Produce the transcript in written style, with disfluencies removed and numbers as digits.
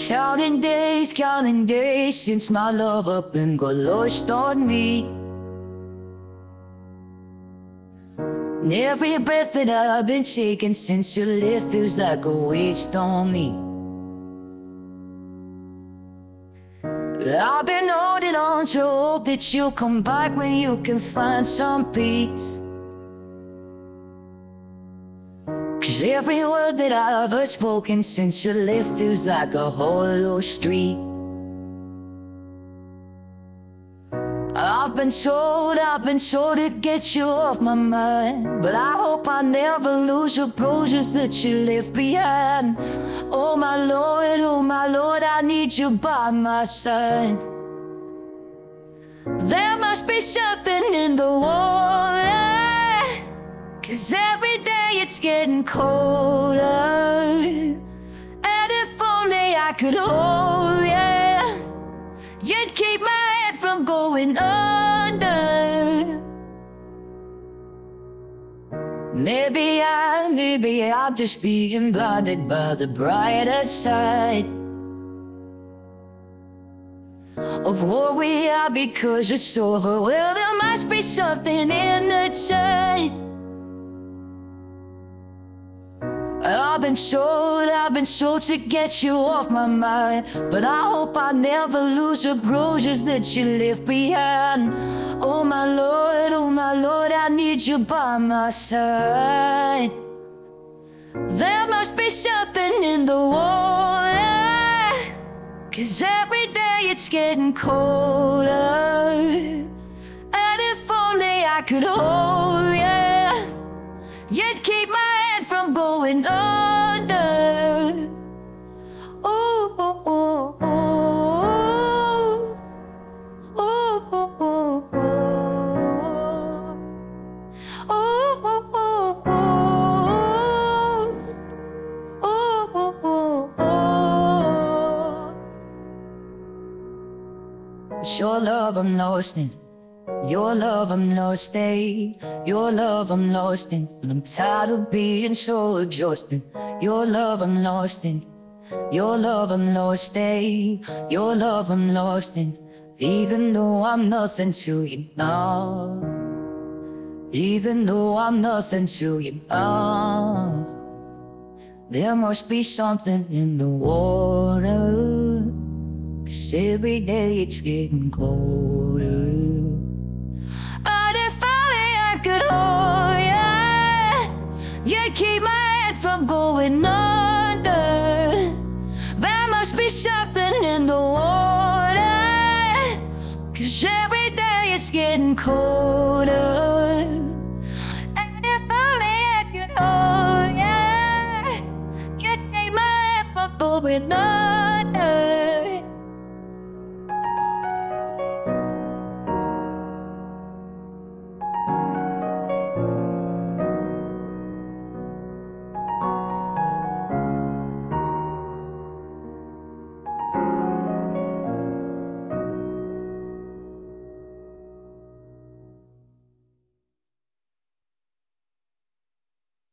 Counting days since my love up and got lost on me. And every breath that I've been taking since you left feels like a waste on me. I've been holding on to hope that you'll come back when you can find some peace. 'Cause every word that I've heard spoken since you left feels like a hollow street. I've been told to get you off my mind, but I hope I never lose your bruises that you left behind. Oh my Lord, I need you by my side. There must be something in the water, 'cause every day it's getting colder. And if only I could hold you, you'd keep my head from going under. Maybe I'm just being blinded by the brighter side of what we are because it's over. Well, there must be something in the tide. I've been told to get you off my mind, but I hope I never lose the bruises that you left behind. Oh my Lord, I need you by my side. There must be something in the water, 'cause every day it's getting colder. And if only I could hold you, you'd keep my head from going under. Oh, oh, oh, oh, oh, oh, oh, oh, oh, oh, oh, oh, oh, oh. It's your love I'm lost in. Your love I'm lost in, your love I'm lost in, and I'm tired of being so exhausted. Your love I'm lost in, your love I'm lost in, your love I'm lost in. Even though I'm nothing to you now, even though I'm nothing to you now, there must be something in the water, 'cause every day it's getting colder. And if only I could hold you, you'd keep my head from going under. There must be something in the water, 'cause every day it's getting colder. And if only I could hold you, you'd keep my head from going under.